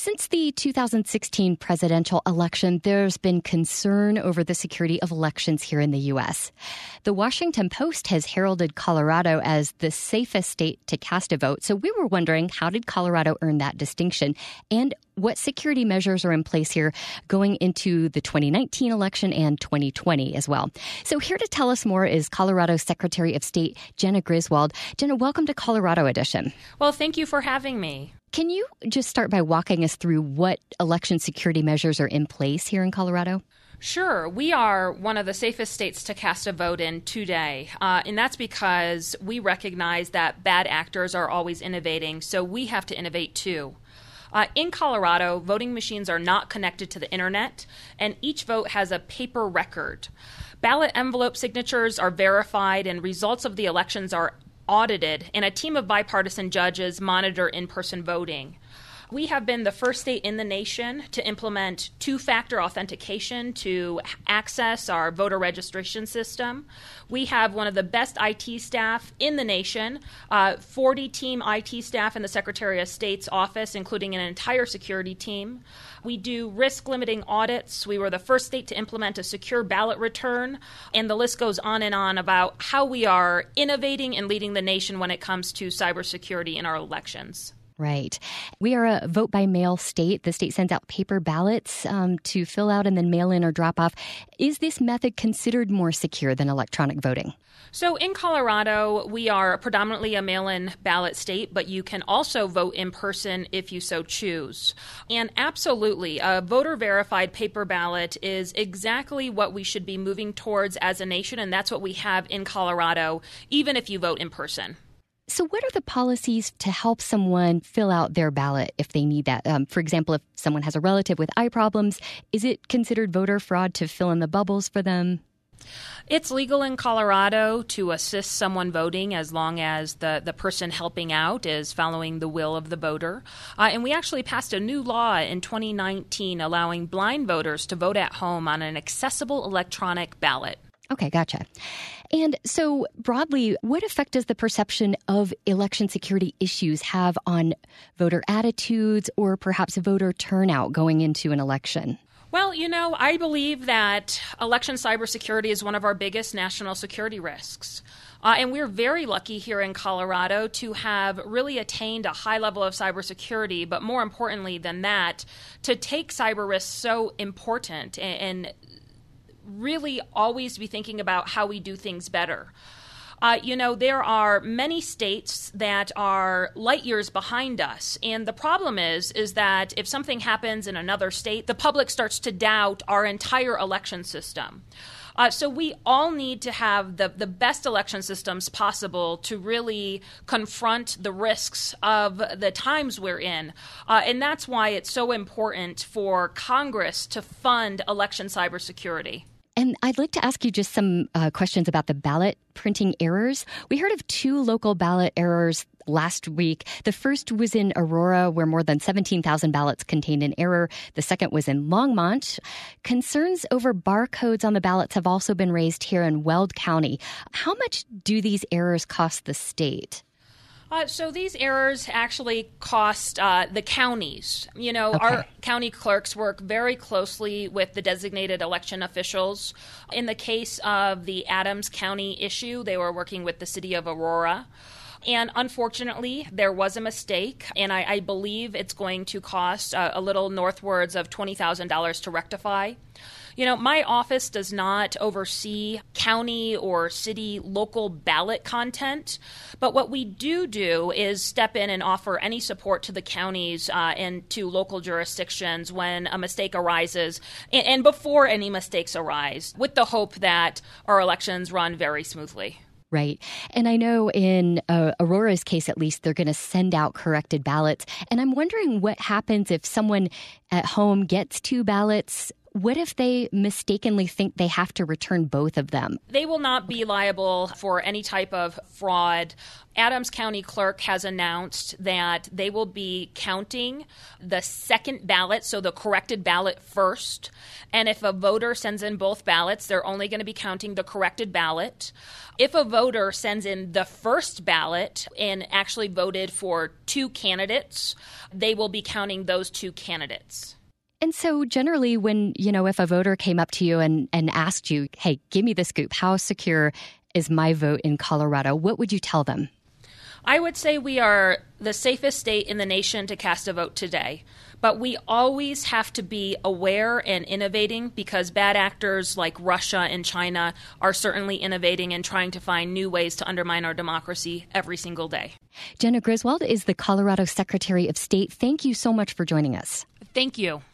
Since the 2016 presidential election, there's been concern over the security of elections here in the U.S. The Washington Post has heralded Colorado as the safest state to cast a vote. So we were wondering, how did Colorado earn that distinction? And what security measures are in place here going into the 2019 election and 2020 as well? So here to tell us more is Colorado Secretary of State Jena Griswold. Jena, welcome to Colorado Edition. Well, thank you for having me. Can you just start by walking us through what election security measures are in place here in Colorado? Sure. We are one of the safest states to cast a vote in today, and that's because we recognize that bad actors are always innovating, so we have to innovate too. In Colorado, voting machines are not connected to the internet, and each vote has a paper record. Ballot envelope signatures are verified, and results of the elections are audited, and a team of bipartisan judges monitor in-person voting. We have been the first state in the nation to implement two-factor authentication to access our voter registration system. We have one of the best IT staff in the nation, 40-team IT staff in the Secretary of State's office, including an entire security team. We do risk-limiting audits. We were the first state to implement a secure ballot return, and the list goes on and on about how we are innovating and leading the nation when it comes to cybersecurity in our elections. Right. We are a vote-by-mail state. The state sends out paper ballots to fill out and then mail in or drop off. Is this method considered more secure than electronic voting? So in Colorado, we are predominantly a mail-in ballot state, but you can also vote in person if you so choose. And absolutely, a voter-verified paper ballot is exactly what we should be moving towards as a nation, and that's what we have in Colorado, even if you vote in person. So what are the policies to help someone fill out their ballot if they need that? For example, if someone has a relative with eye problems, is it considered voter fraud to fill in the bubbles for them? It's legal in Colorado to assist someone voting as long as the person helping out is following the will of the voter. And we actually passed a new law in 2019 allowing blind voters to vote at home on an accessible electronic ballot. Okay, gotcha. And so broadly, what effect does the perception of election security issues have on voter attitudes or perhaps voter turnout going into an election? Well, I believe that election cybersecurity is one of our biggest national security risks. And we're very lucky here in Colorado to have really attained a high level of cybersecurity, but more importantly than that, to take cyber risks so important and really always be thinking about how we do things better. There are many states that are light years behind us. And the problem is that if something happens in another state, the public starts to doubt our entire election system. So we all need to have the best election systems possible to really confront the risks of the times we're in. And that's why it's so important for Congress to fund election cybersecurity. And I'd like to ask you just some questions about the ballot printing errors. We heard of 2 local ballot errors last week. The first was in Aurora, where more than 17,000 ballots contained an error. The second was in Longmont. Concerns over barcodes on the ballots have also been raised here in Weld County. How much do these errors cost the state? So these errors actually cost the counties. Okay. Our county clerks work very closely with the designated election officials. In the case of the Adams County issue, they were working with the city of Aurora. And unfortunately, there was a mistake, and I believe it's going to cost a little northwards of $20,000 to rectify. My office does not oversee county or city local ballot content, but what we do is step in and offer any support to the counties and to local jurisdictions when a mistake arises and before any mistakes arise, with the hope that our elections run very smoothly. Right. And I know in Aurora's case, at least, they're going to send out corrected ballots. And I'm wondering what happens if someone at home gets 2 ballots. What if they mistakenly think they have to return both of them? They will not be liable for any type of fraud. Adams County Clerk has announced that they will be counting the second ballot, so the corrected ballot first. And if a voter sends in both ballots, they're only going to be counting the corrected ballot. If a voter sends in the first ballot and actually voted for two candidates, they will be counting those two candidates. And so generally when, if a voter came up to you and asked you, hey, give me the scoop, how secure is my vote in Colorado, what would you tell them? I would say we are the safest state in the nation to cast a vote today. But we always have to be aware and innovating because bad actors like Russia and China are certainly innovating and trying to find new ways to undermine our democracy every single day. Jena Griswold is the Colorado Secretary of State. Thank you so much for joining us. Thank you.